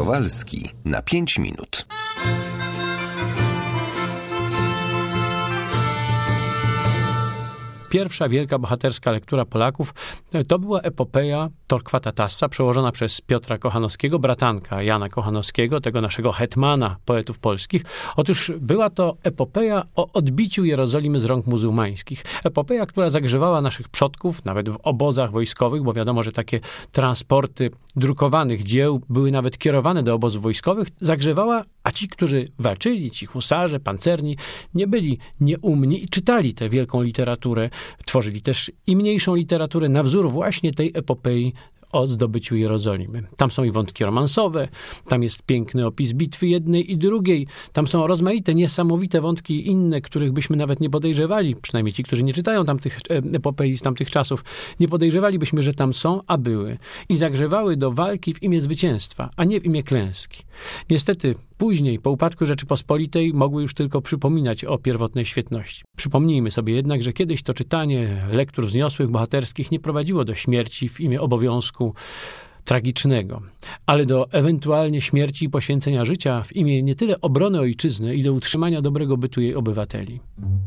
Kowalski na 5 minut. Pierwsza wielka bohaterska lektura Polaków to była epopeja Torquata Tassa, przełożona przez Piotra Kochanowskiego, bratanka Jana Kochanowskiego, tego naszego hetmana poetów polskich. Otóż była to epopeja o odbiciu Jerozolimy z rąk muzułmańskich. Epopeja, która zagrzewała naszych przodków, nawet w obozach wojskowych, bo wiadomo, że takie transporty drukowanych dzieł były nawet kierowane do obozów wojskowych, zagrzewała, a ci, którzy walczyli, ci husarze, pancerni, nie byli nieumni i czytali tę wielką literaturę. Tworzyli też i mniejszą literaturę na wzór właśnie tej epopei o zdobyciu Jerozolimy. Tam są i wątki romansowe, tam jest piękny opis bitwy jednej i drugiej, tam są rozmaite, niesamowite wątki inne, których byśmy nawet nie podejrzewali, przynajmniej ci, którzy nie czytają tamtych epopei z tamtych czasów, nie podejrzewalibyśmy, że tam są, a były. I zagrzewały do walki w imię zwycięstwa, a nie w imię klęski. Niestety później, po upadku Rzeczypospolitej, mogły już tylko przypominać o pierwotnej świetności. Przypomnijmy sobie jednak, że kiedyś to czytanie lektur wzniosłych, bohaterskich nie prowadziło do śmierci w imię obowiązku tragicznego, ale do ewentualnie śmierci i poświęcenia życia w imię nie tyle obrony ojczyzny, ile utrzymania dobrego bytu jej obywateli.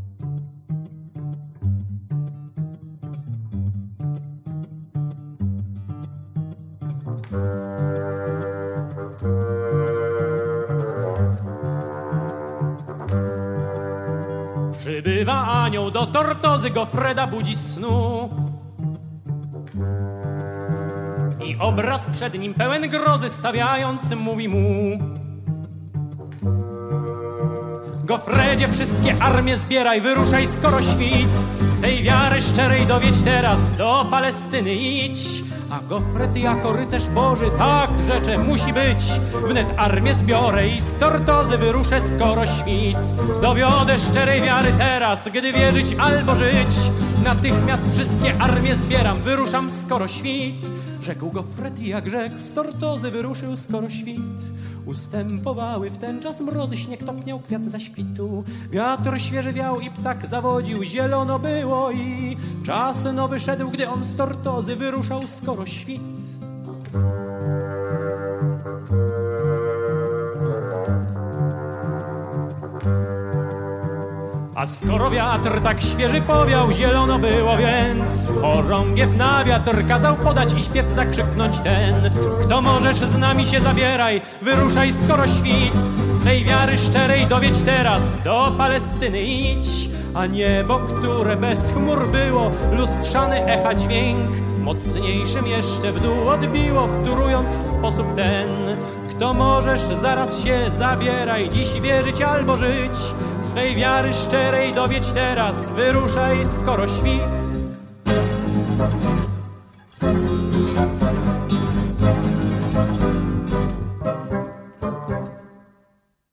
Przybywa anioł do Tortozy, Gofreda budzi z snu i obraz przed nim pełen grozy stawiając mówi mu: Gofredzie, wszystkie armie zbieraj, wyruszaj skoro świt, swej wiary szczerej dowiedź teraz, do Palestyny idź. A Gofret jako rycerz Boży tak rzecze musi być. Wnet armię zbiorę i z Tortozy wyruszę skoro świt. Dowiodę szczerej wiary teraz, gdy wierzyć albo żyć. Natychmiast wszystkie armie zbieram, wyruszam skoro świt. Rzekł Gofret i jak rzekł, z Tortozy wyruszył skoro świt. Ustępowały w ten czas mrozy, śnieg topniał, kwiat zaświtu. Wiatr świeży wiał i ptak zawodził, zielono było i czas nowy szedł, gdy on z Tortozy wyruszał skoro świt. A skoro wiatr tak świeży powiał, zielono było, więc chorągiew na wiatr kazał podać i śpiew zakrzyknąć ten: Kto możesz, z nami się zabieraj, wyruszaj skoro świt, swej wiary szczerej dowiedź teraz, do Palestyny idź. A niebo, które bez chmur było, lustrzany echa dźwięk, mocniejszym jeszcze w dół odbiło, wtórując w sposób ten: Kto możesz, zaraz się zabieraj, dziś wierzyć albo żyć, swej wiary szczerej dowiedź teraz, wyruszaj skoro świt.